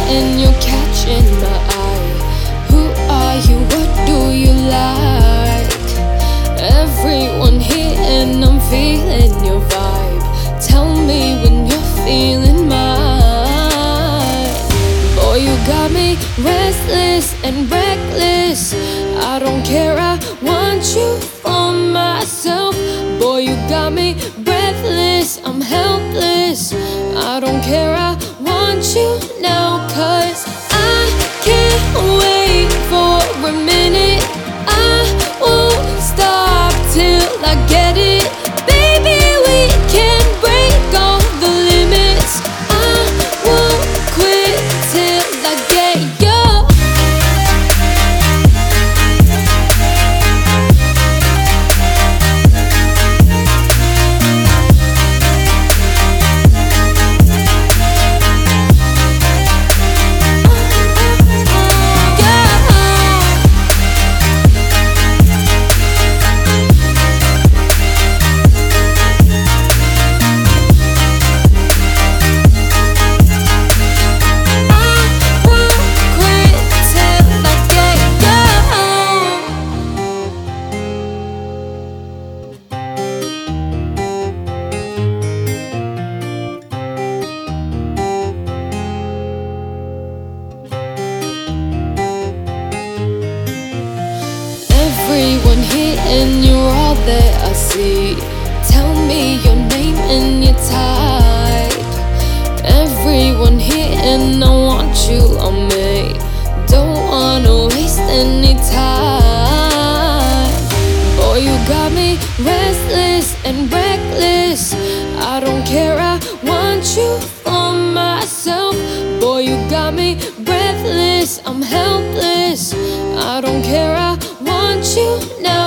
and you're catching my eye. Who are you? What do you like? Everyone here and I'm feeling your vibe. Tell me when you're feeling mine. Boy, you got me restless and reckless. I don't care, I want you for myself. Boy, you got me breathless, I'm helpless. I don't care, I want you now. 'Cause I can't wait for a minute. I won't stop till I get it. Baby, we can break all the limits. I won't quit till I get you. Everyone here and you're all that I see. Tell me your name and your type. Everyone here and I want you on me. Don't wanna waste any time. Boy, you got me restless and reckless. I don't care, I want you for myself. Boy, you got me breathless, I'm helpless. I don't care, I want you now.